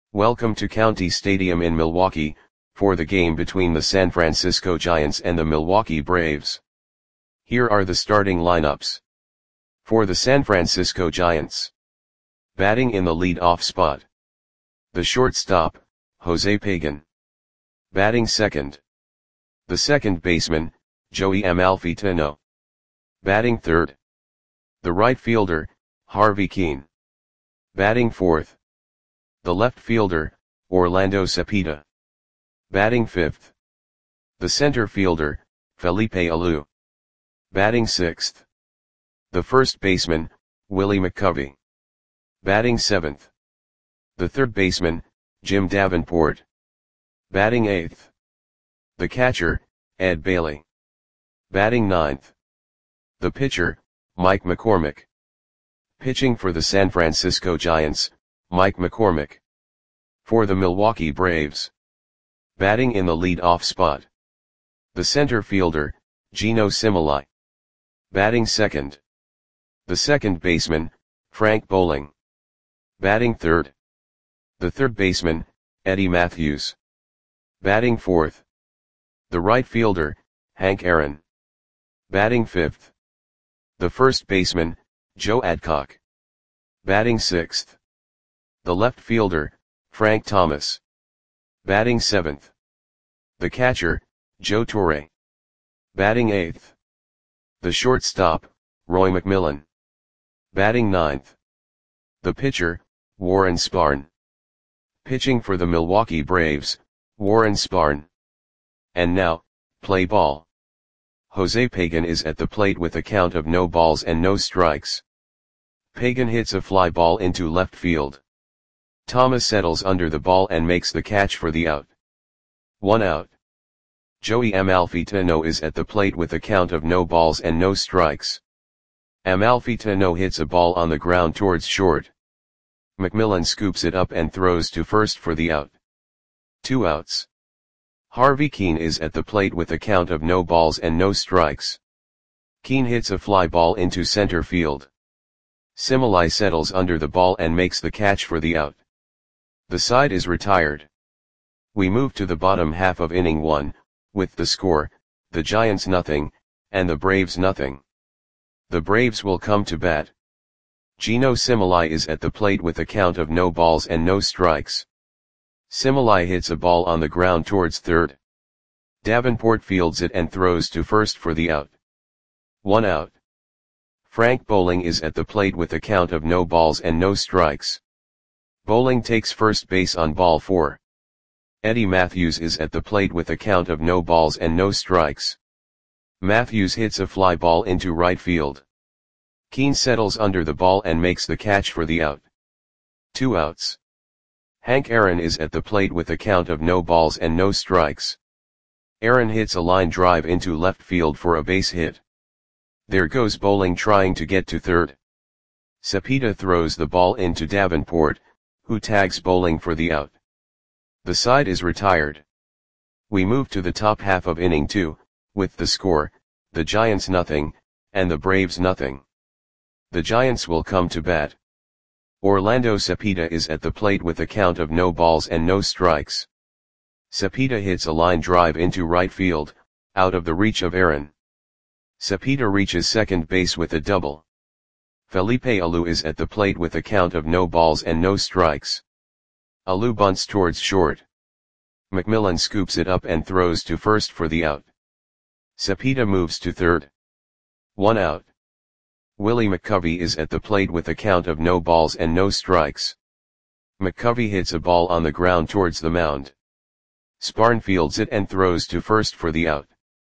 Welcome to County Stadium in Milwaukee, for the game between the San Francisco Giants and the Milwaukee Braves. Here are the starting lineups. For the San Francisco Giants. Batting in the lead-off spot. The shortstop, Jose Pagan. Batting second. The second baseman, Joey Amalfitano. Batting third. The right fielder, Harvey Kuenn. Batting fourth. The left fielder, Orlando Cepeda. Batting fifth. The center fielder, Felipe Alou. Batting sixth. The first baseman, Willie McCovey. Batting seventh. The third baseman, Jim Davenport. Batting eighth. The catcher, Ed Bailey. Batting ninth. The pitcher, Mike McCormick. Pitching for the San Francisco Giants, Mike McCormick. For the Milwaukee Braves. Batting in the lead-off spot. The center fielder, Geno Similai. Batting second. The second baseman, Frank Bowling. Batting third. The third baseman, Eddie Mathews. Batting fourth. The right fielder, Hank Aaron. Batting fifth. The first baseman, Joe Adcock. Batting sixth. The left fielder, Frank Thomas. Batting seventh. The catcher, Joe Torre. Batting eighth. The shortstop, Roy McMillan. Batting ninth. The pitcher, Warren Spahn. Pitching for the Milwaukee Braves, Warren Spahn. And now, play ball. Jose Pagan is at the plate with a count of no balls and no strikes. Pagan hits a fly ball into left field. Thomas settles under the ball and makes the catch for the out. 1 out. Joey Amalfitano is at the plate with a count of no balls and no strikes. Amalfitano hits a ball on the ground towards short. McMillan scoops it up and throws to first for the out. 2 outs. Harvey Kuenn is at the plate with a count of no balls and no strikes. Kuenn hits a fly ball into center field. Similai settles under the ball and makes the catch for the out. The side is retired. We move to the bottom half of inning 1, with the score, the Giants nothing, and the Braves nothing. The Braves will come to bat. Geno Similai is at the plate with a count of no balls and no strikes. Similai hits a ball on the ground towards third. Davenport fields it and throws to first for the out. 1 out. Frank Bowling is at the plate with a count of no balls and no strikes. Bowling takes first base on ball 4. Eddie Mathews is at the plate with a count of no balls and no strikes. Mathews hits a fly ball into right field. Kuenn settles under the ball and makes the catch for the out. 2 outs. Hank Aaron is at the plate with a count of no balls and no strikes. Aaron hits a line drive into left field for a base hit. There goes Bowling trying to get to third. Cepeda throws the ball into Davenport, who tags Bowling for the out. The side is retired. We move to the top half of inning 2, with the score, the Giants nothing, and the Braves nothing. The Giants will come to bat. Orlando Cepeda is at the plate with a count of no balls and no strikes. Cepeda hits a line drive into right field, out of the reach of Aaron. Cepeda reaches second base with a double. Felipe Alou is at the plate with a count of no balls and no strikes. Alou bunts towards short. McMillan scoops it up and throws to first for the out. Cepeda moves to third. 1 out. Willie McCovey is at the plate with a count of no balls and no strikes. McCovey hits a ball on the ground towards the mound. Spahn fields it and throws to first for the out.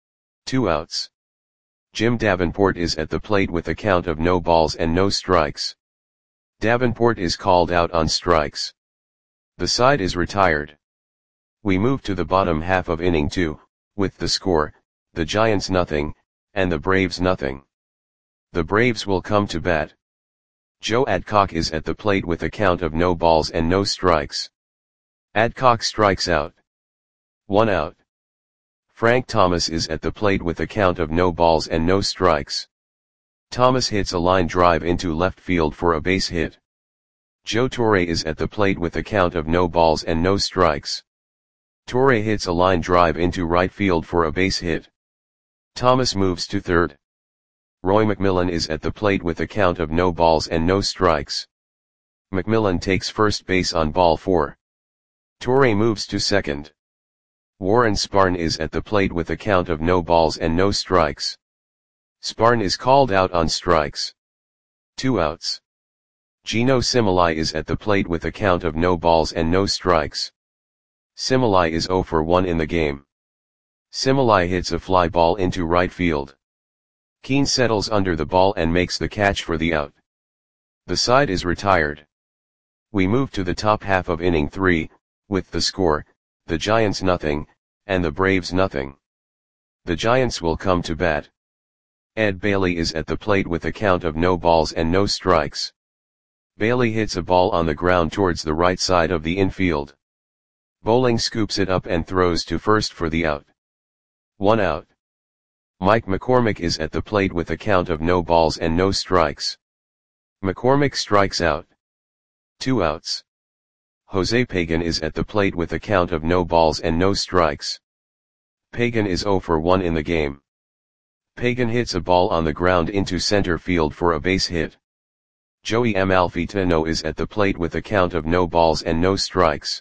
2 outs. Jim Davenport is at the plate with a count of no balls and no strikes. Davenport is called out on strikes. The side is retired. We move to the bottom half of inning 2, with the score, the Giants nothing, and the Braves nothing. The Braves will come to bat. Joe Adcock is at the plate with a count of no balls and no strikes. Adcock strikes out. 1 out. Frank Thomas is at the plate with a count of no balls and no strikes. Thomas hits a line drive into left field for a base hit. Joe Torre is at the plate with a count of no balls and no strikes. Torre hits a line drive into right field for a base hit. Thomas moves to third. Roy McMillan is at the plate with a count of no balls and no strikes. McMillan takes first base on ball 4. Torre moves to second. Warren Sparn is at the plate with a count of no balls and no strikes. Sparn is called out on strikes. 2 outs. Gino Similai is at the plate with a count of no balls and no strikes. Similai is 0 for 1 in the game. Similai hits a fly ball into right field. Keane settles under the ball and makes the catch for the out. The side is retired. We move to the top half of inning 3, with the score, the Giants nothing, and the Braves nothing. The Giants will come to bat. Ed Bailey is at the plate with a count of no balls and no strikes. Bailey hits a ball on the ground towards the right side of the infield. Bowling scoops it up and throws to first for the out. 1 out. Mike McCormick is at the plate with a count of no balls and no strikes. McCormick strikes out. 2 outs. Jose Pagan is at the plate with a count of no balls and no strikes. Pagan is 0 for 1 in the game. Pagan hits a ball on the ground into center field for a base hit. Joey Amalfitano is at the plate with a count of no balls and no strikes.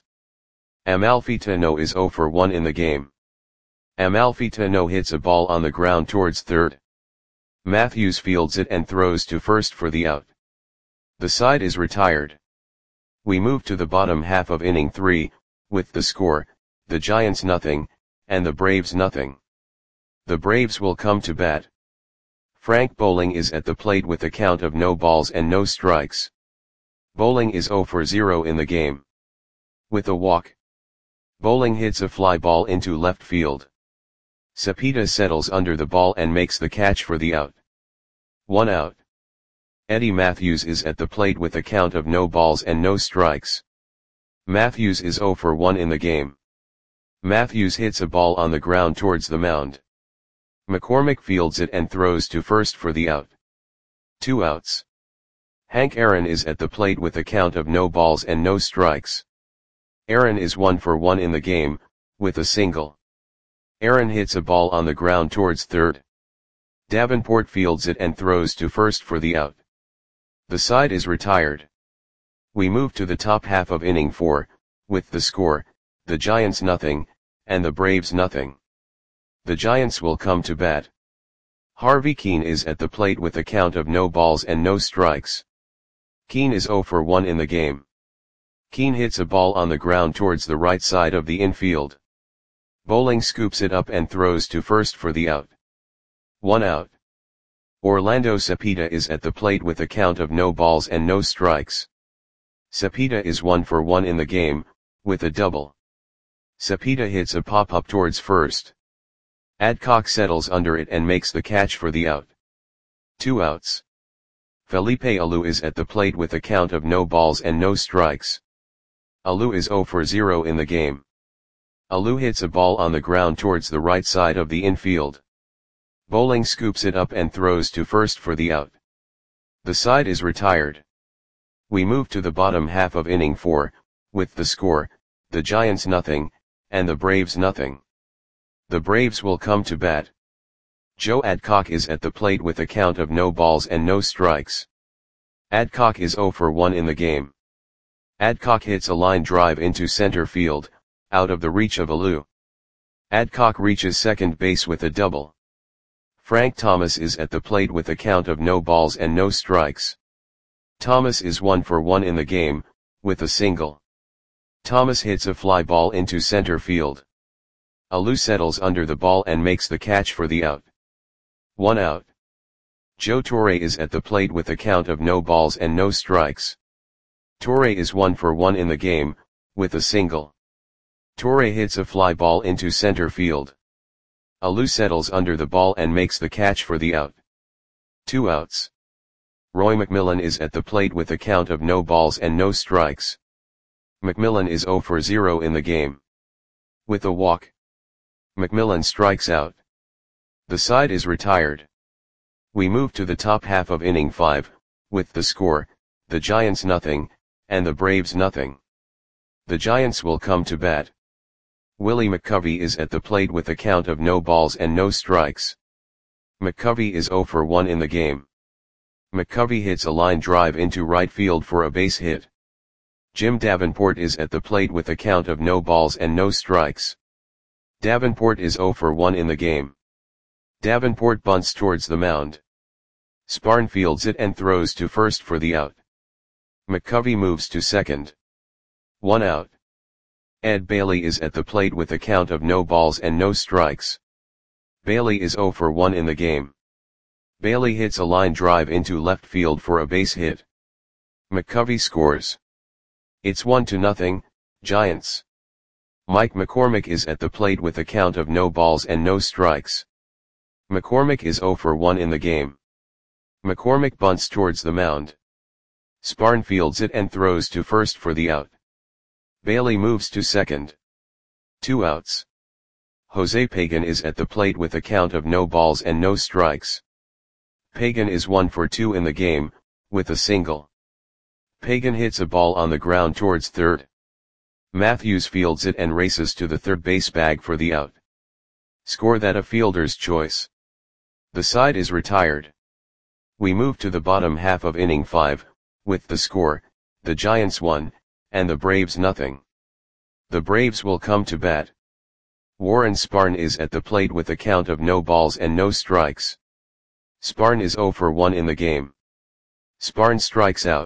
Amalfitano is 0 for 1 in the game. Amalfitano hits a ball on the ground towards third. Matthews fields it and throws to first for the out. The side is retired. We move to the bottom half of inning 3, with the score, the Giants nothing, and the Braves nothing. The Braves will come to bat. Frank Bowling is at the plate with a count of no balls and no strikes. Bowling is 0 for 0 in the game. With a walk. Bowling hits a fly ball into left field. Cepeda settles under the ball and makes the catch for the out. 1 out. Eddie Matthews is at the plate with a count of no balls and no strikes. Matthews is 0 for 1 in the game. Matthews hits a ball on the ground towards the mound. McCormick fields it and throws to first for the out. 2 outs. Hank Aaron is at the plate with a count of no balls and no strikes. Aaron is 1 for 1 in the game, with a single. Aaron hits a ball on the ground towards third. Davenport fields it and throws to first for the out. The side is retired. We move to the top half of inning 4, with the score, the Giants nothing, and the Braves nothing. The Giants will come to bat. Harvey Keane is at the plate with a count of no balls and no strikes. Keane is 0 for 1 in the game. Keane hits a ball on the ground towards the right side of the infield. Bowling scoops it up and throws to first for the out. 1 out. Orlando Cepeda is at the plate with a count of no balls and no strikes. Cepeda is 1 for 1 in the game, with a double. Cepeda hits a pop-up towards first. Adcock settles under it and makes the catch for the out. 2 outs. Felipe Alou is at the plate with a count of no balls and no strikes. Alou is 0 for 0 in the game. Alou hits a ball on the ground towards the right side of the infield. Bowling scoops it up and throws to first for the out. The side is retired. We move to the bottom half of inning 4, with the score, the Giants nothing, and the Braves nothing. The Braves will come to bat. Joe Adcock is at the plate with a count of no balls and no strikes. Adcock is 0 for 1 in the game. Adcock hits a line drive into center field, out of the reach of Alou. Adcock reaches second base with a double. Frank Thomas is at the plate with a count of no balls and no strikes. Thomas is 1 for 1 in the game, with a single. Thomas hits a fly ball into center field. Alou settles under the ball and makes the catch for the out. 1 out. Joe Torre is at the plate with a count of no balls and no strikes. Torre is 1 for 1 in the game, with a single. Torre hits a fly ball into center field. Alou settles under the ball and makes the catch for the out. 2 outs. Roy McMillan is at the plate with a count of no balls and no strikes. McMillan is 0 for 0 in the game. With a walk. McMillan strikes out. The side is retired. We move to the top half of inning 5, with the score, the Giants nothing, and the Braves nothing. The Giants will come to bat. Willie McCovey is at the plate with a count of no balls and no strikes. McCovey is 0 for 1 in the game. McCovey hits a line drive into right field for a base hit. Jim Davenport is at the plate with a count of no balls and no strikes. Davenport is 0 for 1 in the game. Davenport bunts towards the mound. Sparn fields it and throws to first for the out. McCovey moves to second. 1 out. Ed Bailey is at the plate with a count of no balls and no strikes. Bailey is 0 for 1 in the game. Bailey hits a line drive into left field for a base hit. McCovey scores. It's 1-0, Giants. Mike McCormick is at the plate with a count of no balls and no strikes. McCormick is 0 for 1 in the game. McCormick bunts towards the mound. Sparn fields it and throws to first for the out. Bailey moves to second. 2 outs. Jose Pagan is at the plate with a count of no balls and no strikes. Pagan is 1 for 2 in the game, with a single. Pagan hits a ball on the ground towards third. Matthews fields it and races to the third base bag for the out. Score that a fielder's choice. The side is retired. We move to the bottom half of inning 5, with the score, the Giants 1, and the Braves nothing. The Braves will come to bat. Warren Sparn is at the plate with a count of no balls and no strikes. Sparn is 0 for 1 in the game. Sparn strikes out.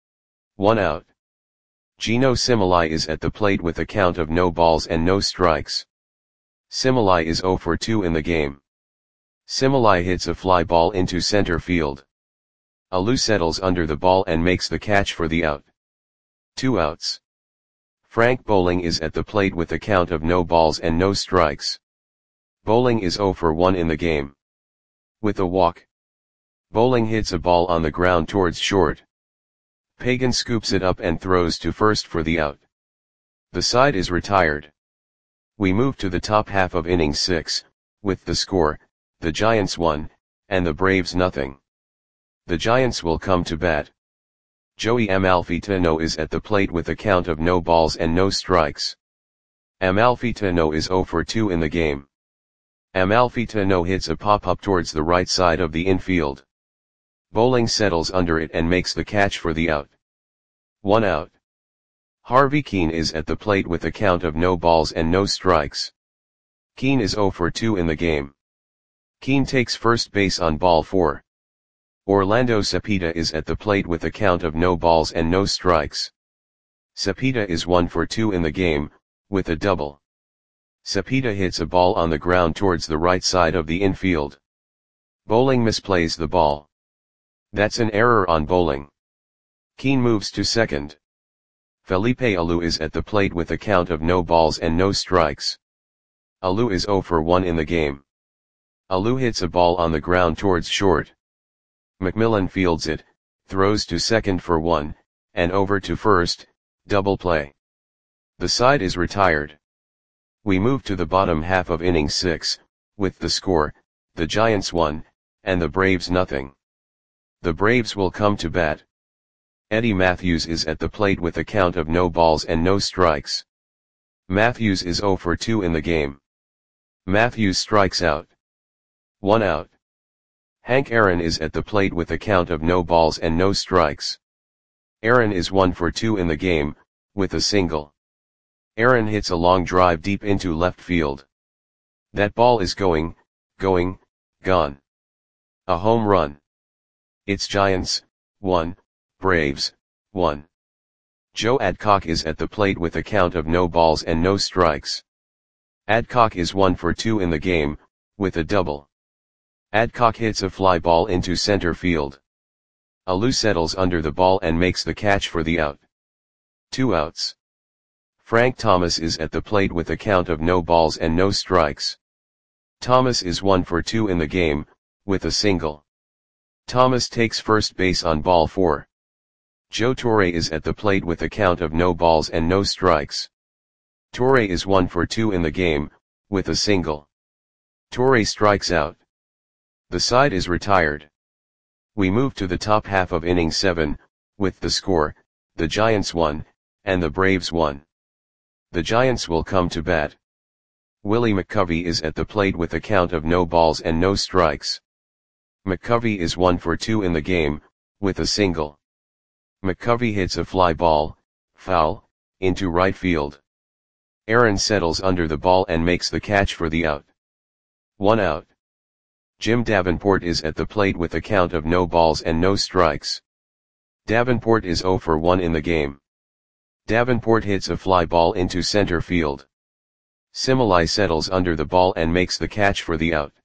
1 out. Gino Similai is at the plate with a count of no balls and no strikes. Similai is 0 for 2 in the game. Similai hits a fly ball into center field. Alou settles under the ball and makes the catch for the out. 2 outs. Frank Bowling is at the plate with a count of no balls and no strikes. Bowling is 0 for 1 in the game. With a walk. Bowling hits a ball on the ground towards short. Pagan scoops it up and throws to first for the out. The side is retired. We move to the top half of inning 6, with the score, the Giants 1, and the Braves nothing. The Giants will come to bat. Joey Amalfitano is at the plate with a count of no balls and no strikes. Amalfitano is 0 for 2 in the game. Amalfitano hits a pop-up towards the right side of the infield. Bowling settles under it and makes the catch for the out. 1 out. Harvey Keene is at the plate with a count of no balls and no strikes. Keene is 0 for 2 in the game. Keene takes first base on ball 4. Orlando Cepeda is at the plate with a count of no balls and no strikes. Cepeda is 1 for 2 in the game, with a double. Cepeda hits a ball on the ground towards the right side of the infield. Bowling misplays the ball. That's an error on Bowling. Keene moves to second. Felipe Alou is at the plate with a count of no balls and no strikes. Alou is 0 for 1 in the game. Alou hits a ball on the ground towards short. McMillan fields it, throws to second for 1, and over to first, double play. The side is retired. We move to the bottom half of inning 6, with the score, the Giants 1, and the Braves nothing. The Braves will come to bat. Eddie Matthews is at the plate with a count of no balls and no strikes. Matthews is 0 for 2 in the game. Matthews strikes out. 1 out. Hank Aaron is at the plate with a count of no balls and no strikes. Aaron is 1 for 2 in the game, with a single. Aaron hits a long drive deep into left field. That ball is gone. A home run. It's Giants, 1, Braves, 1. Joe Adcock is at the plate with a count of no balls and no strikes. Adcock is 1 for 2 in the game, with a double. Adcock hits a fly ball into center field. Alou settles under the ball and makes the catch for the out. 2 outs. Frank Thomas is at the plate with a count of no balls and no strikes. Thomas is 1 for 2 in the game, with a single. Thomas takes first base on ball 4. Joe Torre is at the plate with a count of no balls and no strikes. Torre is 1 for 2 in the game, with a single. Torre strikes out. The side is retired. We move to the top half of inning 7, with the score, the Giants 1, and the Braves 1. The Giants will come to bat. Willie McCovey is at the plate with a count of no balls and no strikes. McCovey is 1 for 2 in the game, with a single. McCovey hits a fly ball, foul, into right field. Aaron settles under the ball and makes the catch for the out. 1 out. Jim Davenport is at the plate with a count of no balls and no strikes. Davenport is 0 for 1 in the game. Davenport hits a fly ball into center field. Similai settles under the ball and makes the catch for the out.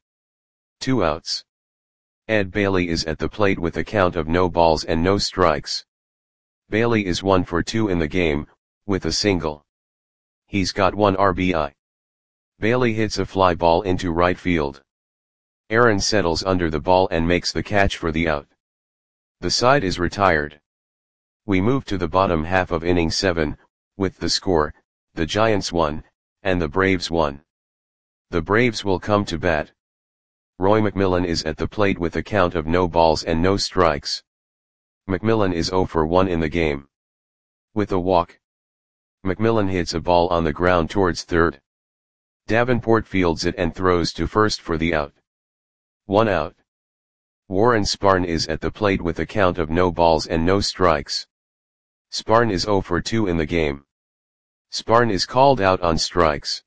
2 outs. Ed Bailey is at the plate with a count of no balls and no strikes. Bailey is 1 for 2 in the game, with a single. He's got 1 RBI. Bailey hits a fly ball into right field. Aaron settles under the ball and makes the catch for the out. The side is retired. We move to the bottom half of inning 7, with the score, the Giants 1, and the Braves 1. The Braves will come to bat. Roy McMillan is at the plate with a count of no balls and no strikes. McMillan is 0 for 1 in the game. With a walk. McMillan hits a ball on the ground towards third. Davenport fields it and throws to first for the out. 1 out. Warren Sparn is at the plate with a count of no balls and no strikes. Sparn is 0 for 2 in the game. Sparn is called out on strikes.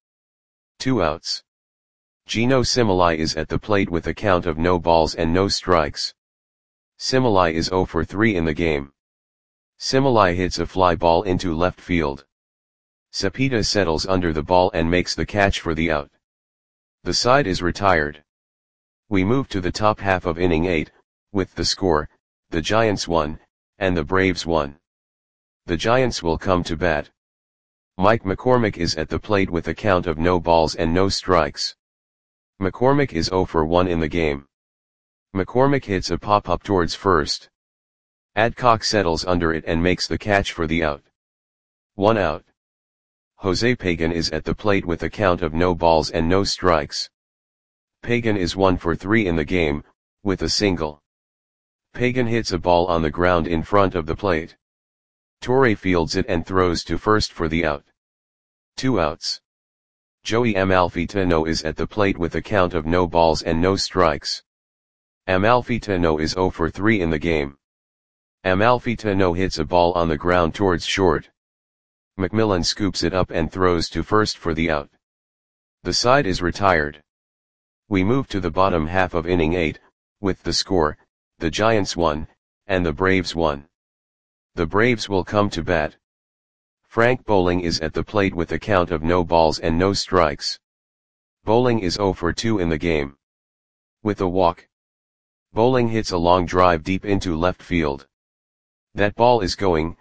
2 outs. Gino Similai is at the plate with a count of no balls and no strikes. Similai is 0 for 3 in the game. Similai hits a fly ball into left field. Cepeda settles under the ball and makes the catch for the out. The side is retired. We move to the top half of inning 8, with the score, the Giants 1, and the Braves 1. The Giants will come to bat. Mike McCormick is at the plate with a count of no balls and no strikes. McCormick is 0 for 1 in the game. McCormick hits a pop-up towards first. Adcock settles under it and makes the catch for the out. 1 out. Jose Pagan is at the plate with a count of no balls and no strikes. Pagan is 1 for 3 in the game, with a single. Pagan hits a ball on the ground in front of the plate. Torre fields it and throws to first for the out. 2 outs. Joey Amalfitano is at the plate with a count of no balls and no strikes. Amalfitano is 0 for 3 in the game. Amalfitano hits a ball on the ground towards short. McMillan scoops it up and throws to first for the out. The side is retired. We move to the bottom half of inning 8, with the score, the Giants 1, and the Braves 1. The Braves will come to bat. Frank Bowling is at the plate with a count of no balls and no strikes. Bowling is 0 for 2 in the game. With a walk. Bowling hits a long drive deep into left field. That ball is gone.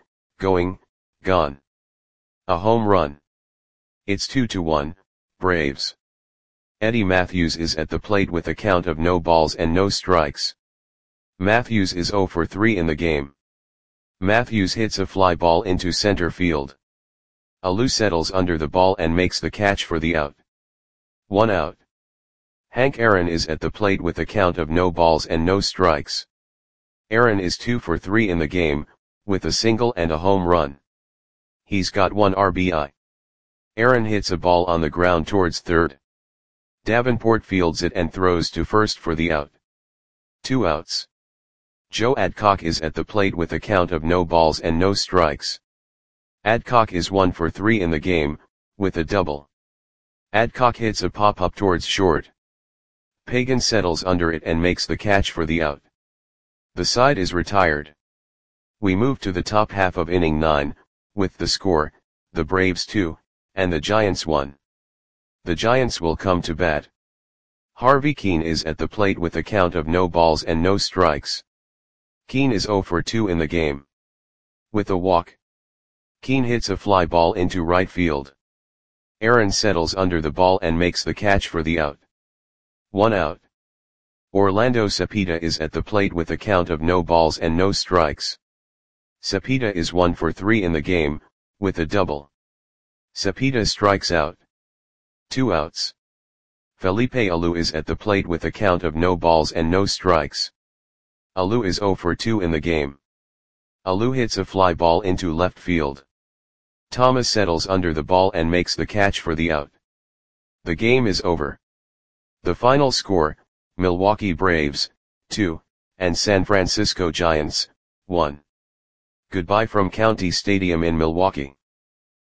A home run. It's 2-1, Braves. Eddie Matthews is at the plate with a count of no balls and no strikes. Matthews is 0 for 3 in the game. Matthews hits a fly ball into center field. Alou settles under the ball and makes the catch for the out. 1 out. Hank Aaron is at the plate with a count of no balls and no strikes. Aaron is 2 for 3 in the game, with a single and a home run. He's got 1 RBI. Aaron hits a ball on the ground towards third. Davenport fields it and throws to first for the out. 2 outs. Joe Adcock is at the plate with a count of no balls and no strikes. Adcock is 1 for 3 in the game, with a double. Adcock hits a pop-up towards short. Pagan settles under it and makes the catch for the out. The side is retired. We move to the top half of inning 9, with the score, the Braves 2, and the Giants 1. The Giants will come to bat. Harvey Keene is at the plate with a count of no balls and no strikes. Keene is 0 for 2 in the game. With a walk. Keene hits a fly ball into right field. Aaron settles under the ball and makes the catch for the out. 1 out. Orlando Cepeda is at the plate with a count of no balls and no strikes. Cepeda is 1 for 3 in the game, with a double. Cepeda strikes out. 2 outs. Felipe Alou is at the plate with a count of no balls and no strikes. Alou is 0 for 2 in the game. Alou hits a fly ball into left field. Thomas settles under the ball and makes the catch for the out. The game is over. The final score, Milwaukee Braves, 2, and San Francisco Giants, 1. Goodbye from County Stadium in Milwaukee.